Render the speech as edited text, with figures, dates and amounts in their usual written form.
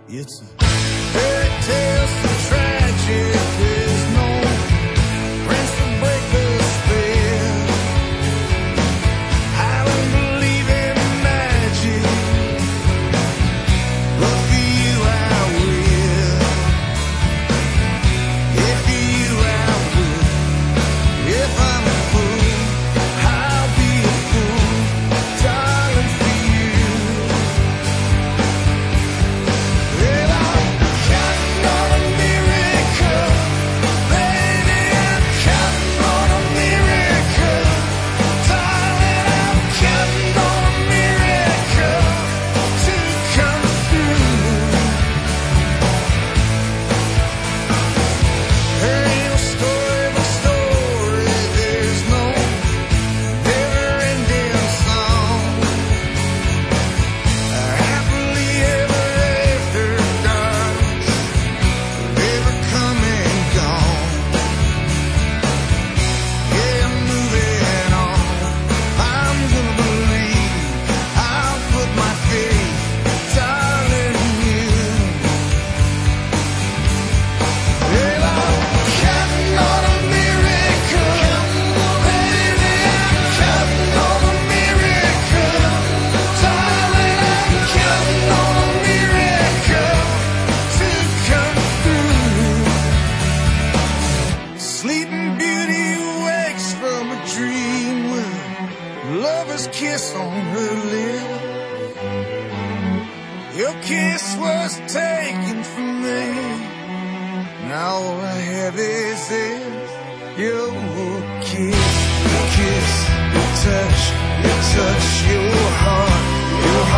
It's a fairy tale so tragic. There's no prince to break the spell. I don't believe in magic, but for you I will. If for you I will. If I'm a fool, I'll be a fool, darling, for you. Well, I'm counting on a miracle, baby, I'm counting on a miracle, darling, I'm counting on a miracle to come through. There ain't no story but story, there's no never-ending song. Happily ever after, darling, never come and gone. Yeah, I'm moving on. I'm gonna believe. I'll put my faith, darling, in you. Well, I'm counting on a miracle, baby, I'm counting on a miracle, darling, I'm counting on a miracle to come through. Sleeping Beauty wakes from a dream with a lover's kiss on her lip. Your kiss was taken from me. Now all I have is this, your kiss, your touch, your heart,